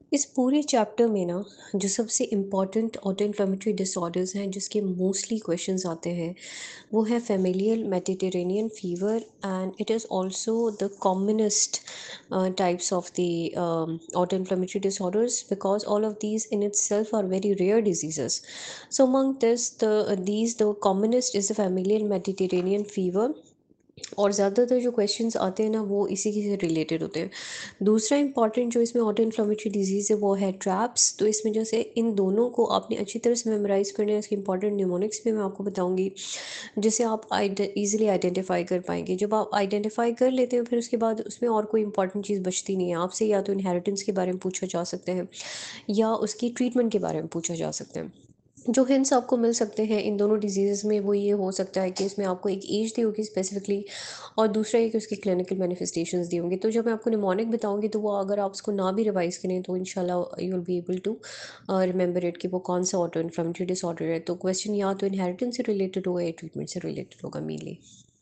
इस पूरे चैप्टर में ना जो सबसे इम्पॉर्टेंट ऑटो इन्फ्लेमेटरी डिसऑर्डर्स हैं जिसके मोस्टली क्वेश्चंस आते हैं वो है familial Mediterranean fever and it is also the commonest types of the autoinflammatory disorders because all of these in itself are very rare diseases. So among the commonest is the familial Mediterranean fever, और ज़्यादातर जो questions आते हैं ना वो इसी के से रिलेटेड होते हैं। दूसरा इंपॉर्टेंट जो इसमें ऑटो इन्फ्लेमेटरी डिजीज़ है वो है ट्रैप्स। तो इसमें जैसे इन दोनों को आपने अच्छी तरह से मेमोराइज़ करना है, इसके इंपॉर्टेंट न्यूमोनिक्स भी मैं आपको बताऊँगी, जिससे आप ईज़िली आइडेंटिफ़ाई कर पाएँगे। जब आप आइडेंटिफ़ाई कर लेते हो फिर उसके बाद उसमें और कोई इंपॉर्टेंट चीज़ बचती नहीं है। आपसे या तो इनहेरिटेंस के बारे में पूछा जा सकता है या उसकी ट्रीटमेंट के बारे में पूछा जा सकता है। जो हिंट्स आपको मिल सकते हैं इन दोनों डिजीज़ में वो ये हो सकता है कि इसमें आपको एक एज दी होगी स्पेसिफिकली, और दूसरा ये कि उसकी क्लिनिकल मैनिफेस्टेशंस दी होंगी। तो जब मैं आपको निमोनिक बताऊंगी तो वो अगर आप उसको ना भी रिवाइज करें तो इंशाल्लाह you will be able to remember it कि वो कौन सा ऑटो इन्फ्लेमेटरी डिसऑर्डर है। तो क्वेश्चन या तो इनहेरिटेंस से रिलेटेड होगा या ट्रीटमेंट से रिलेटेड होगा मेनली।